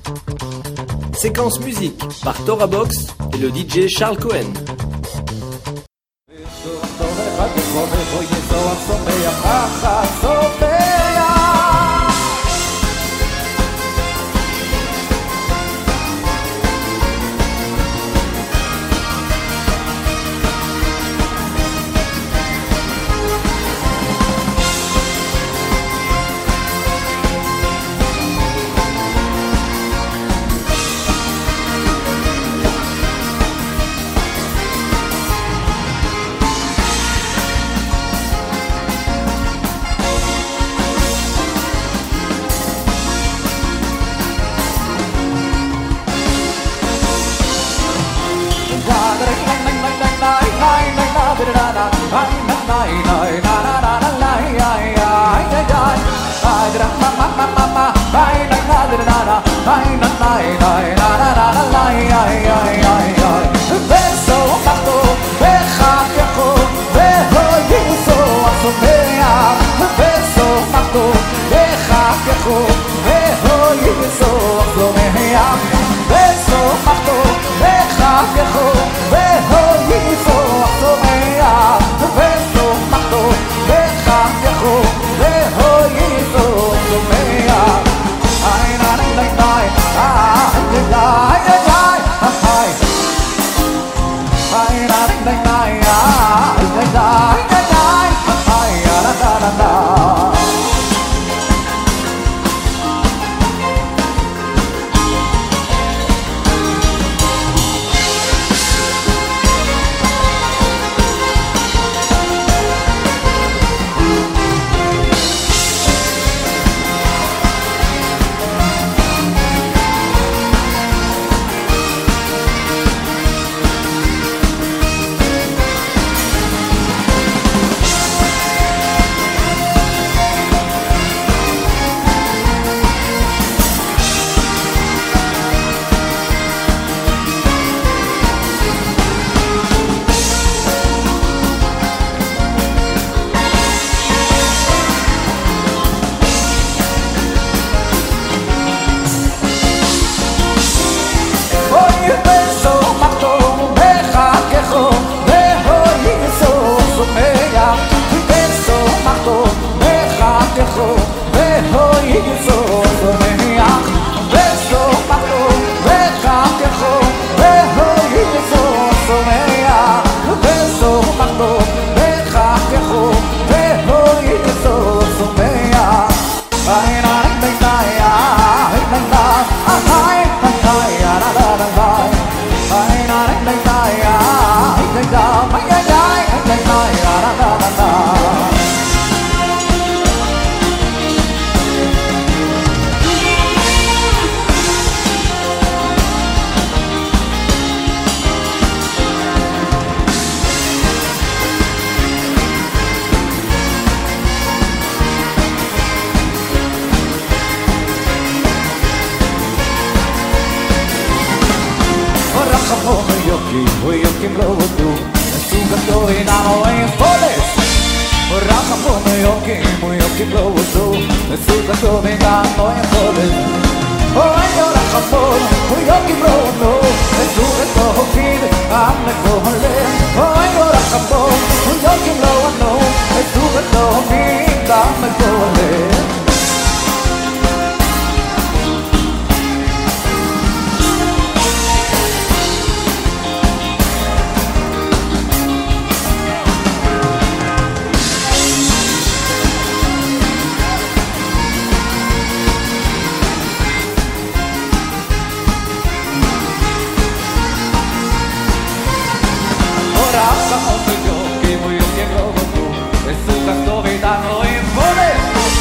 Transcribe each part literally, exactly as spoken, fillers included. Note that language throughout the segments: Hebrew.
Séquence musique par Torah Box et le D J Charles Cohen. Muy bien,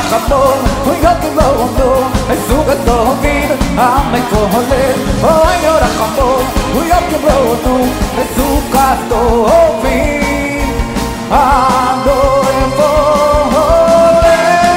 החמור, הוא יותם לא עומדו, לזוג הטובים, המקוהולת. אוי יור החמור, הוא יותם לא עומדו, לזוג הטובים, המקוהולת.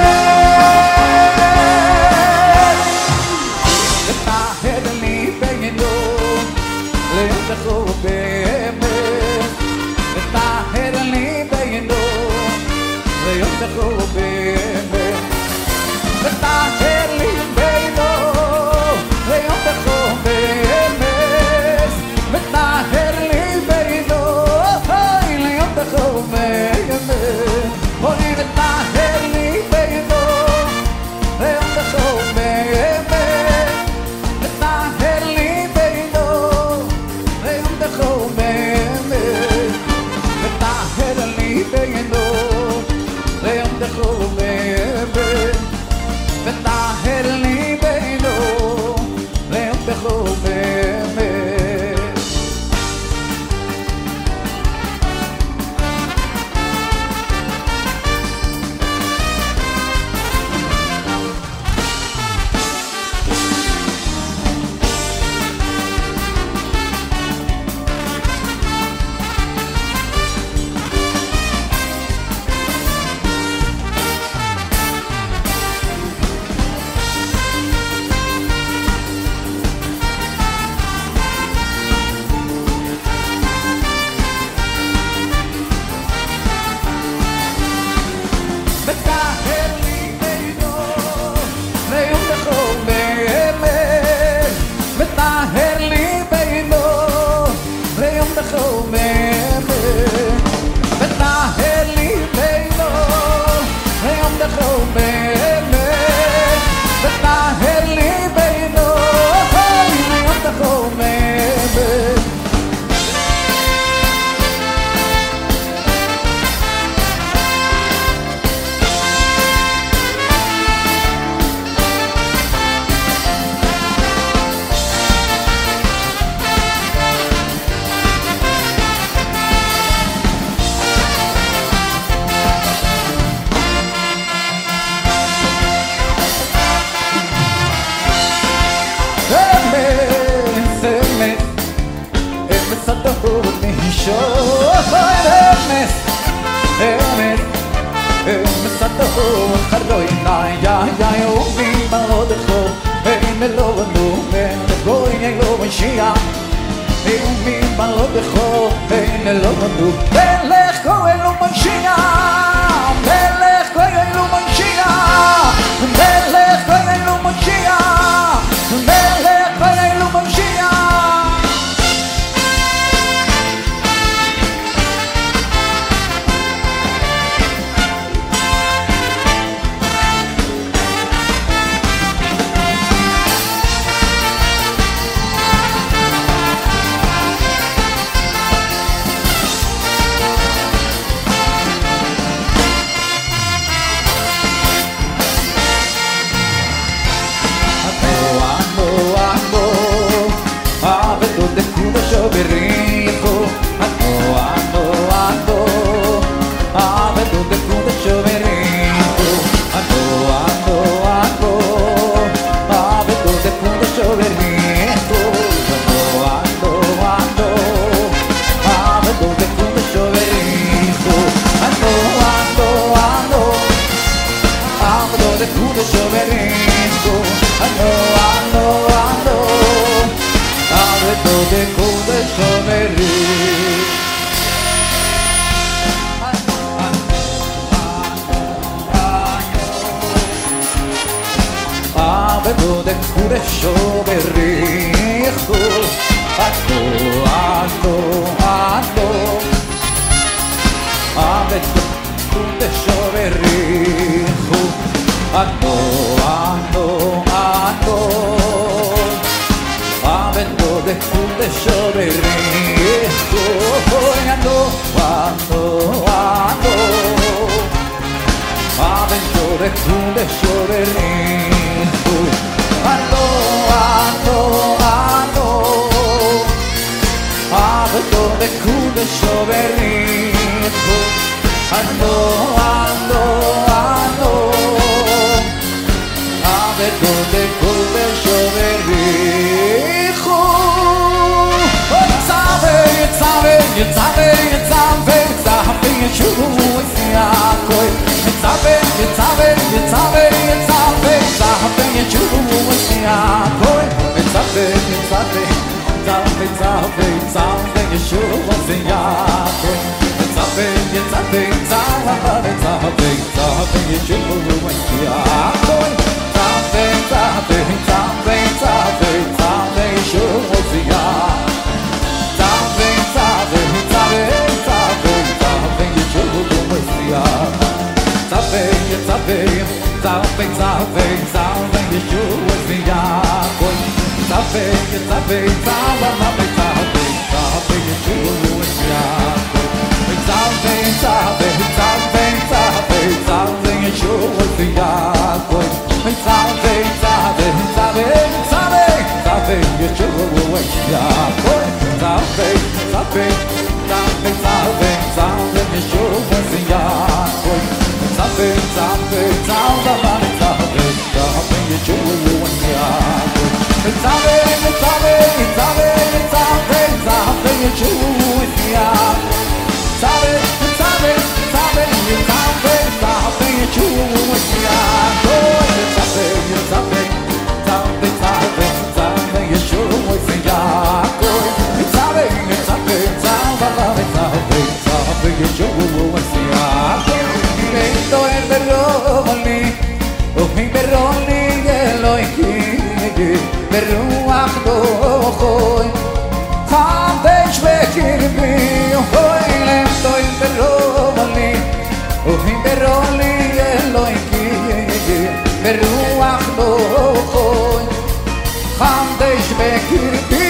ותהד לי בינו, לבחו באמת. ותהד לי בינו, ויותחו באמת. ותהד לי בינו, ויותחו באמת. ותהד לי בינו, ויותחו באמת. אוי ותהד לי בינו, ויותחו באמת. ותהד לי בינו, ויותחו באמת. ותהד לי בינו, ויותחו באמת. ותהד לי בינו, ויותחו באמת. ותהד לי בינו, ויותחו באמת. ותהד לי בינו, ויותחו באמת. ותהד לי בינו, ויותחו באמת. ותהד לי בינו, ויותחו באמת. אמס, אמס, אמס הדהות נשאר. אמס, אמס, אמס הדהות חרדו עיניי, יאי אומרים מלודכו, אין אלוהינו, אין לגוי אלוה משיח. אומרים מלודכו, אין אלוהינו, מלך כה אלוה משיח. מלך כה אלוה משיח. מלך כה אלוה משיח. מלך כה אלוה משיח. Vedo de curesho berrijo, ando, ando, ando. Vedo curesho berrijo, ando, ando, ando. Vedo de curesho berrijo, ando, ando, ando. Vedo de curesho berrijo. Ando, ando, ando. Ando de curesho berrijo. Ando, ando, ando. Yitzabe, Yitzabe, Yitzabe, Yeshuvu, Yisiyakoi. Yitzabe, Yitzabe, Yitzabe, Yitzabe, Yitzabe, Yeshuvu, Yisiyakoi. Yitzabe, Yitzabe, Yitzabe, Yitzabe, Yitzabe, Yeshuvu, Yisiyakoi. Yitzabe, Yitzabe, Yitzabe, Yitzabe, Yitzabe, Yeshuvu, Yisiyakoi. Yitzabe, Yitzabe, Yitzabe, Yitzabe, Yitzabe, Yeshuvu, Yisiyakoi. Zabei, zabei, zabei, zabei, Yeshua Ziyakoi. Zabei, zabei, zabei, zabei, zabei, Yeshua Ziyakoi. Zabei, zabei, zabei, zabei, zabei, Yeshua Ziyakoi. Zabei, zabei, zabei, zabei, zabei, Yeshua Ziyakoi. Zabei, zabei, zabei, zabei, zabei, Yeshua Ziyakoi. Zabei, zabei, zabei, zabei, zabei, Yeshua Ziyakoi. Zabei, zabei, zabei, zabei, zabei, Yeshua Ziyakoi. Zabei, zabei, zabei, zabei, zabei, Yeshua Ziyakoi. Zabei, zabei, zabei, zabei, zabei, Yeshua Ziyakoi. Zabei, zabei, zabei, zabei, zabei, Yeshua Ziyakoi. Estoy en Berroni, oh mi Berroni, Elohim, Berruach dochoi. Chadesh bekirbi, oh estoy en Berroni, oh mi Berroni, Elohim, Berruach dochoi. Chadesh bekirbi.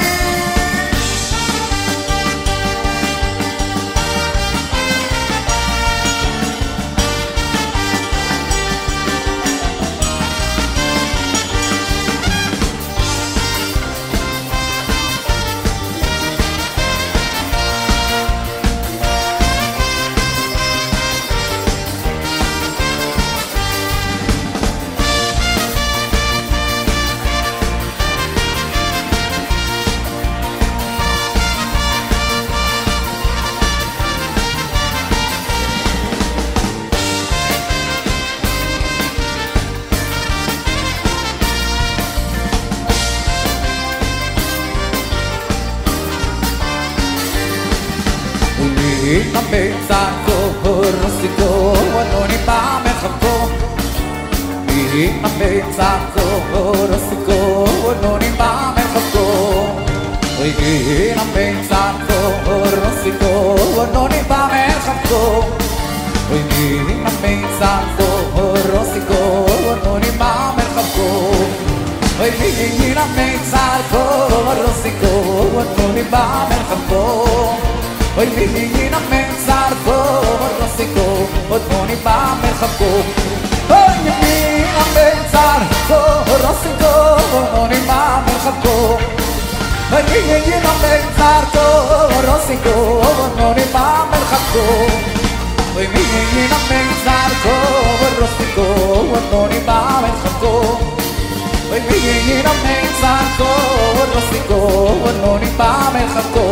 Ina mezzaco, rossico, non i pame capo. Ina mezzaco, rossico, non i pame capo. Ina mezzaco, rossico, non i pame capo. Ina mezzaco, rossico, non i pame capo. Ina mezzaco, rossico, non i pame capo. Oy vina menzar ko rosiko otmoni pa merkhako. Oy vina menzar ko rosiko otmoni pa merkhako. Oy vina menzar ko rosiko otmoni pa merkhako. Oy vina menzar ko rosiko otmoni pa merkhako. Oy vina menzar ko rosiko otmoni pa merkhako.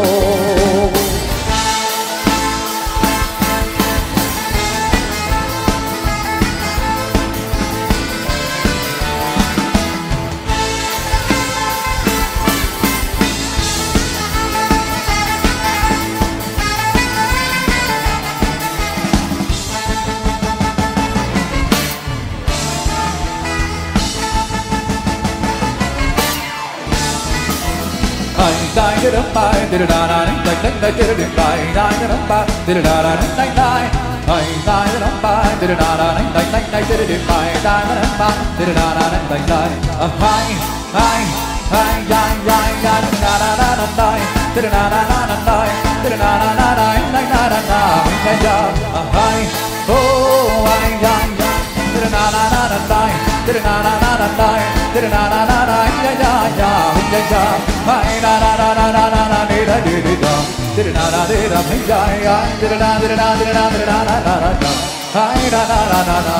Dai da dai da da da dai dai dai da dai dai da dai da da da dai dai dai dai da dai da da da dai dai dai da dai dai da da da dai dai hai hai hai dai dai da da da da dai da da da da dai da da da da dai dai da da da dai da hai oh hai dai da da da da dai da da da da dai da da da da dai dai da da dai da hai da da da da da da da da da da da da da da da hai dai da da da da da da da da da da hai da da da da da.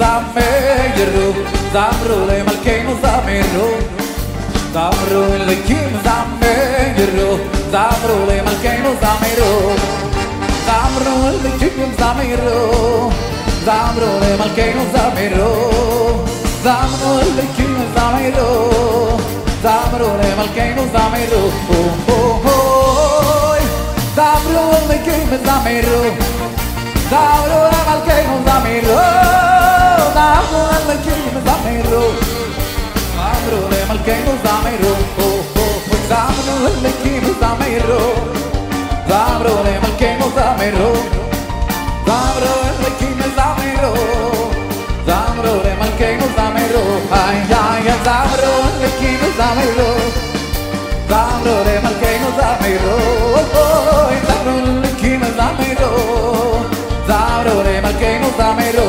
זמרו, זמרו למלכנו זמרו, זמרו אליקים זמרו, זמרו למלכנו זמרו, זמרו אליקים זמרו, זמרו למלכנו זמרו, זמרו אליקים זמרו, זמרו למלכנו זמרו, זמרו אליקים זמרו, זמרו למלכנו זמרו, זמרו למלכנו זמרו, זמרו למלכנו זמרו, זמרו למלכנו זמרו, זמרו למלכנו זמרו, זמרו למלכנו זמרו, זמרו למלכנו זמרו, איי איי זמרו למלכנו זמרו, זמרו למלכנו זמרו, זמרו למלכנו זמרו, זמרו למלכנו זמרו,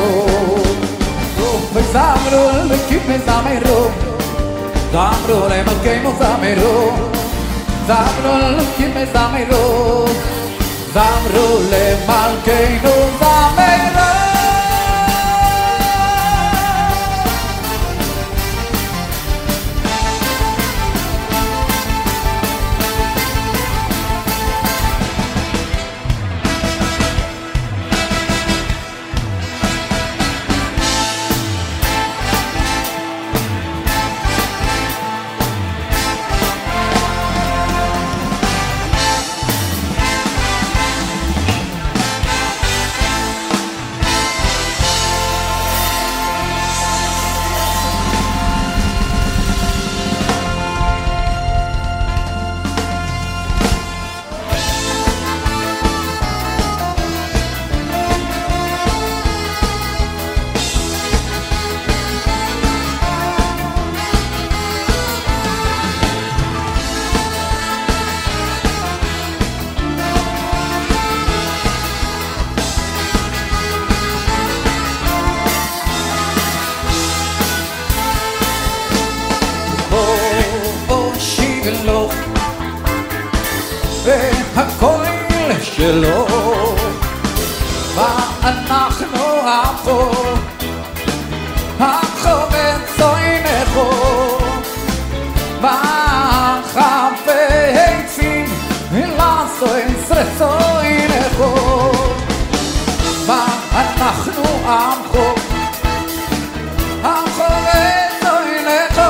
זמרו למלכנו זמרו, זמרו למלכנו זמרו, זמרו למלכנו זמרו, זמרו למלכנו זמרו. והכל שלו, ואנחנו עפו, עפו בצוינכו, וחפצים לעשוי שרצוינכו, ואנחנו עפו, עפו בצוינכו,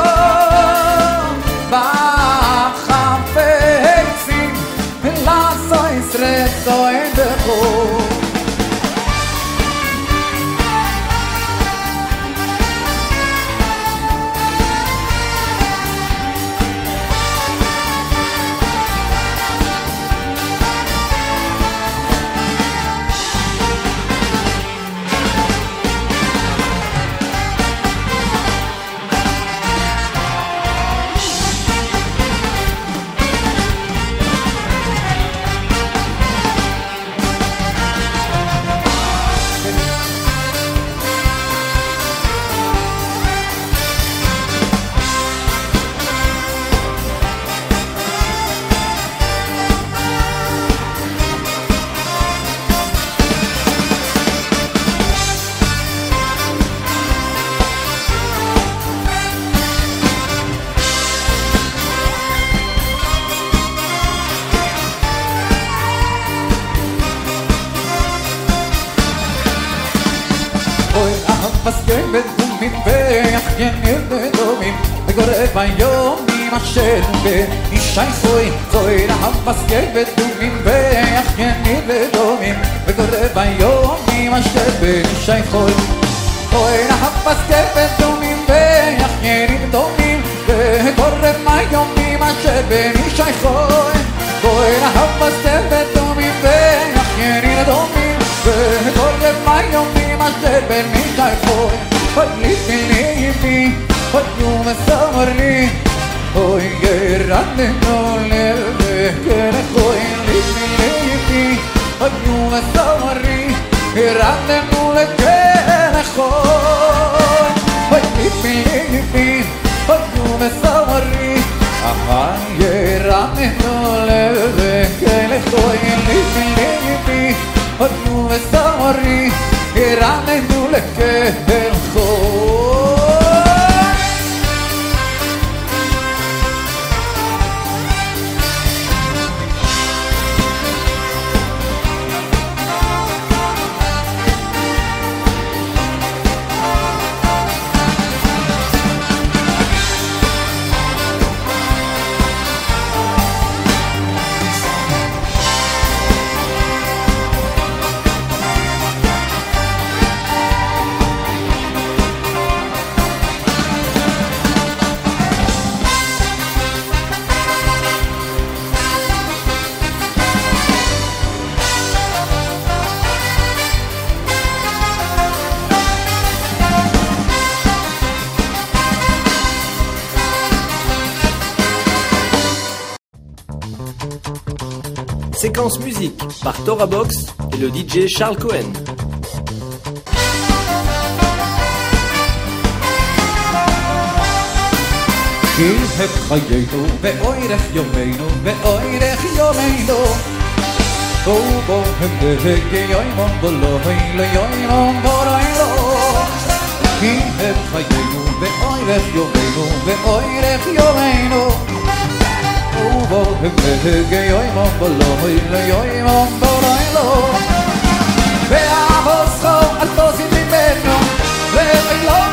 וחפצים לעשוי שרצוינכו. מסכים בדומים ויחיינים בדומים וגורב היומים אשר באישי חוי חוי רחב מסכים בדומים ויחיינים בדומים וגורב היומים אשר באישי חוי חוי רחב מסכים בדומים ויחיינים בדומים וגורב היומים אשר באישי חוי חוי רחב מסכים בדומים ויחיינים בדומים וגורב היומים אשר באישי חוי Hoy lipi lipi, hoy you me samarli, hoy gerande no leve kere hoy lipi lipi, hoy you me samarli, gerande no le kere hoy, hoy lipi lipi, hoy you me samarli, hoy gerande no leve kere hoy lipi lipi, hoy you me samarli, gerande no le kere hoy. séquence musique par Torah Box et le D J Charles Cohen. כי את חיינו ואורך יומנו ואורך יומנו ובו הנהגי יוימון בולוי ליוימון בולוי לו כי את חיינו ואורך יומנו ואורך יומנו ובו הנהגי יוימון בולוי ליוימון בולוי לו ואבוסו על תוזים ממנו ואילון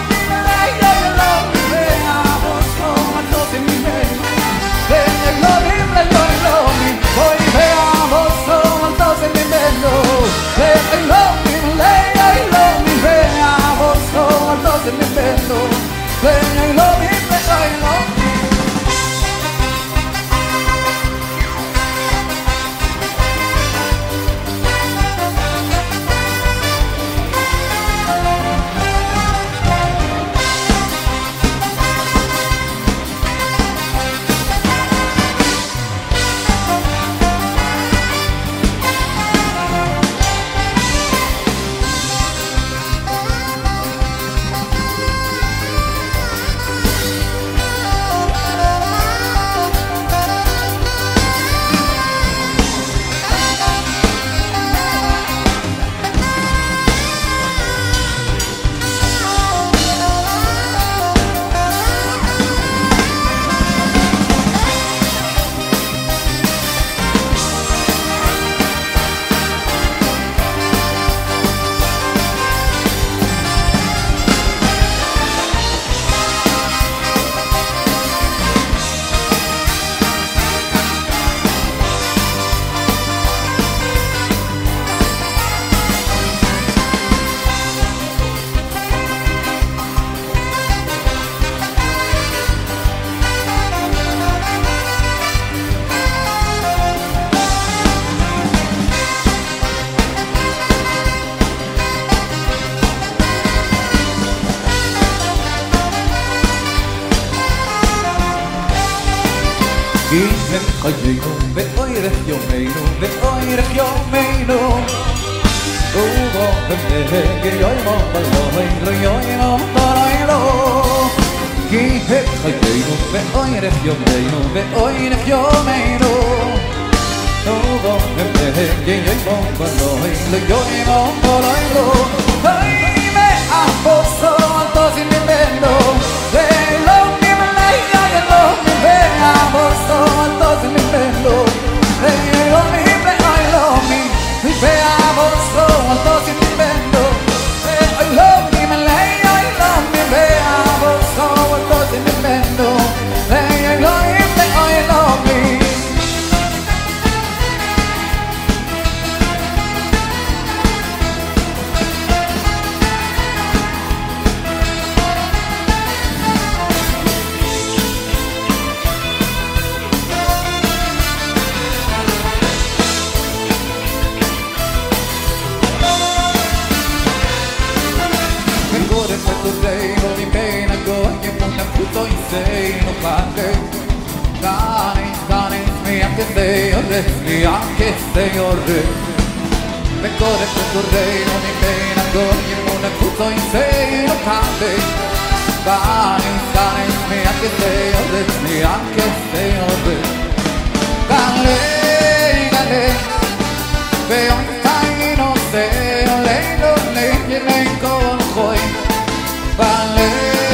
כי את חיינו ואורך יומנו ואורך יומנו ובו הנהגי יוימון בולוי ליוימון בולוי לו כי את חיינו ואורך יומנו ואורך יומנו ובו הנהגי יוימון בולוי ליוימון בולוי לו היי מאפוסו על תוזים ממנו ולא נמלי יאלו ואבוסו על תוזים ממנו ואילו מי ואילו מי ואבוסו על תוזים ממנו ואילו נמלי יאלו מי ואבוסו על תוזים ממנו ואילו מי ואילו מי Seino parte Dani, Dani, mi anche Signore, mi anche Signore Vencore questo reino mi pena ogni mondo tutto in Seino parte Dani, Dani, mi anche Signore, mi anche Signore Dale, dale Veo in taino Seo, lei non lei che lei con voi Dale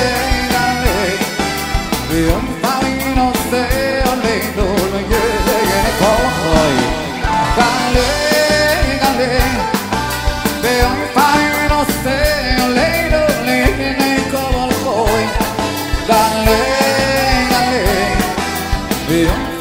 Io mi fai non sei a lei non gliene poi Dale, dale Io mi fai non sei a lei non gliene poi Dale, dale Io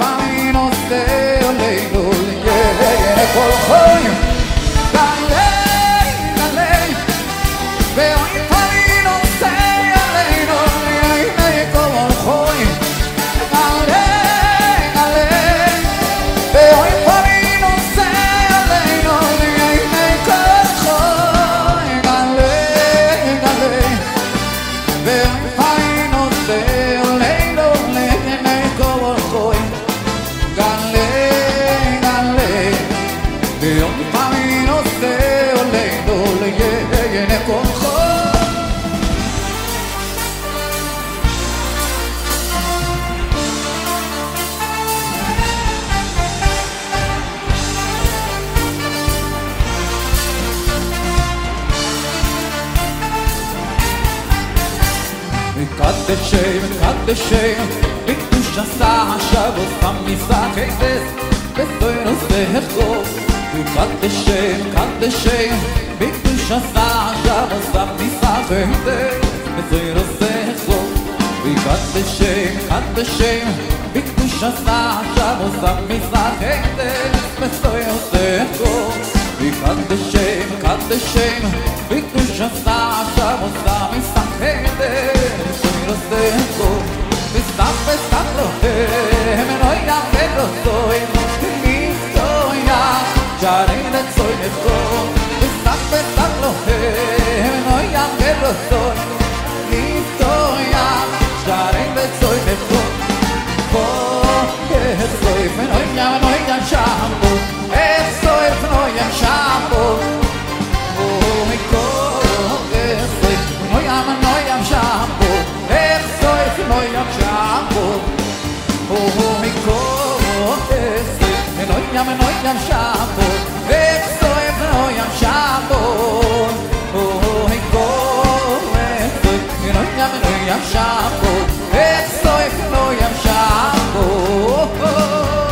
מקדשים, מקדשים, בקדוש עשה השבוס המסחקת, בסוירוס בהחור. מקדשים, מקדשים, בקדוש עשה השבוס המסחקת, בסוירוס בהחור. מקדשים, מקדשים, בקדוש עשה השבוס המסחקת, בסוירוס בהחור. מקדשים, מקדשים, בקדוש עשה השבוס המסחקת, בסוירוס בהחור. Stop, stop, lo, eh, me no ya pero soy, listo ya, ya no soy mejor. Stop, stop, lo, eh, me no ya pero soy, listo ya, ya no soy mejor. Porque soy, me no ya, me no ya shampoo, soy, me no ya shampoo. Oh, mi coque soy, me no ya, me no ya shampoo. No yam shampoo, oh mi coese, no yam no yam shampoo, eso es no yam shampoo, oh mi coese, no yam no yam shampoo, eso es no yam shampoo.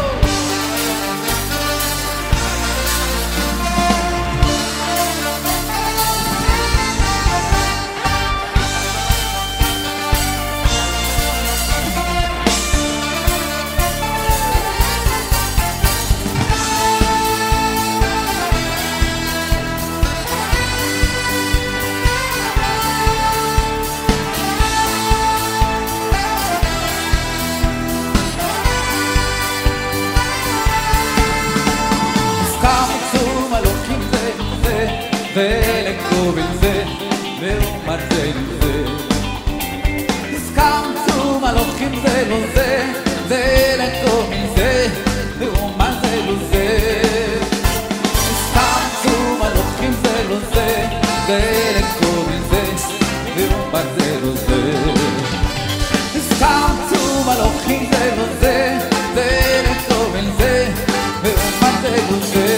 ולקוב אל זה, ואומר זה לזה. הסכמתו מלוכים זה לא זה, ולקוב אל זה, ואומר זה לזה. הסכמתו מלוכים זה לא זה, ולקוב אל זה, ואומר זה לזה. הסכמתו מלוכים זה לא זה, ולקוב אל זה, ואומר זה לזה.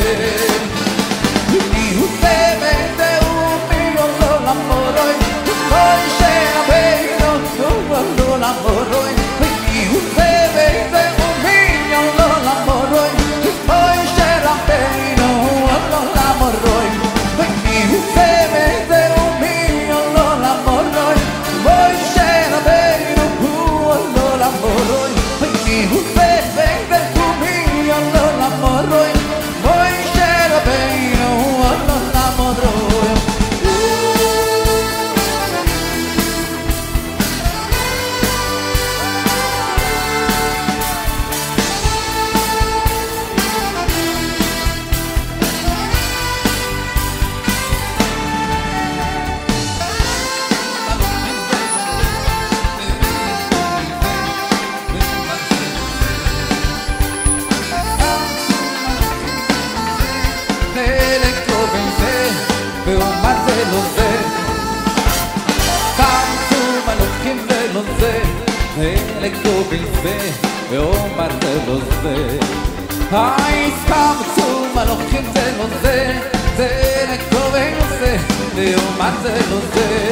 ואומר זה לא זה, הסכמתו מלוכים זה לא זה, זה לקרובי זה, ואומר זה לא זה.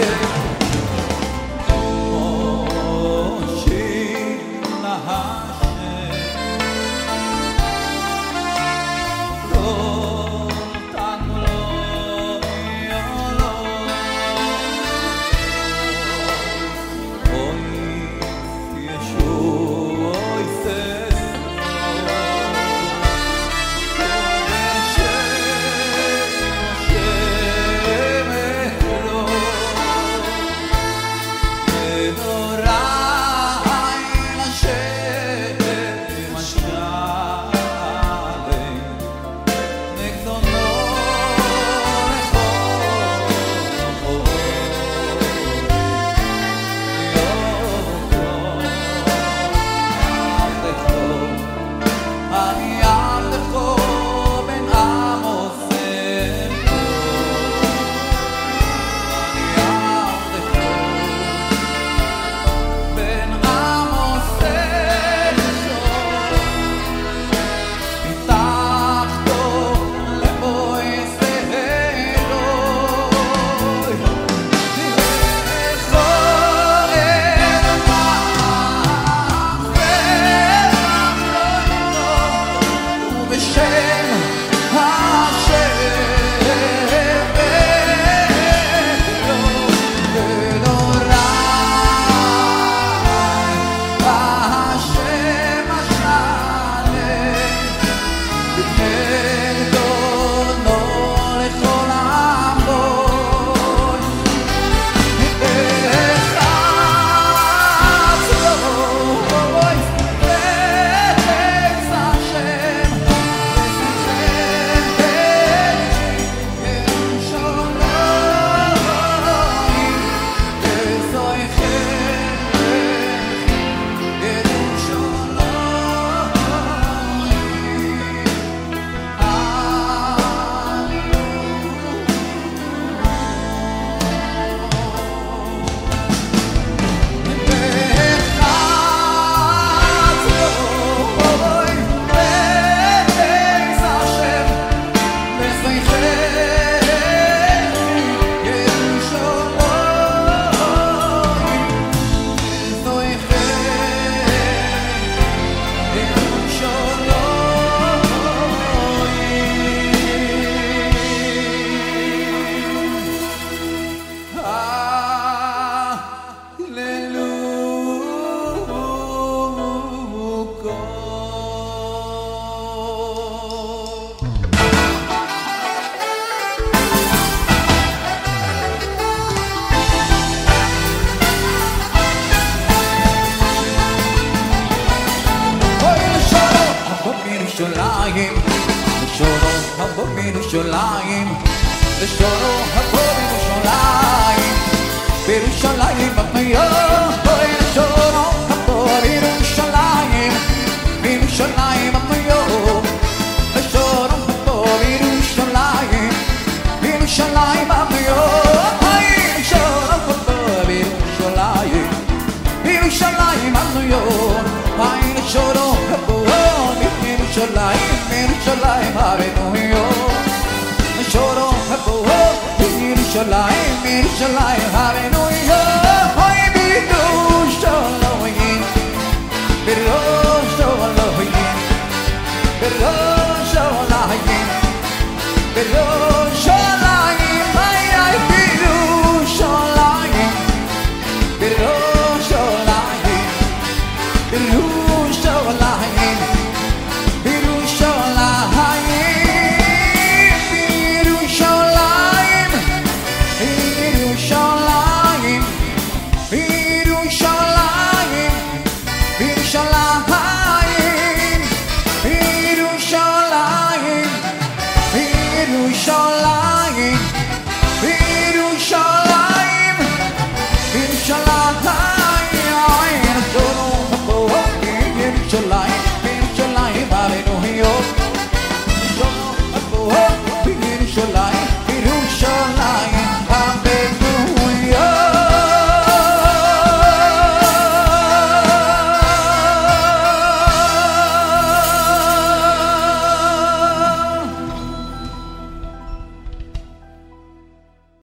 בירושלים, לשורון הפה בירושלים, לשורון הפה בירושלים, בירושלים הפניון, לשורון הפה בירושלים, בירושלים הפניון, לשורון הפה בירושלים, בירושלים הפניון, לשורון הפה בירושלים, בירושלים הפניון, לשורון הפה בירושלים, בירושלים הפניון, לשורון הפה בירושלים, בירושלים הפניון.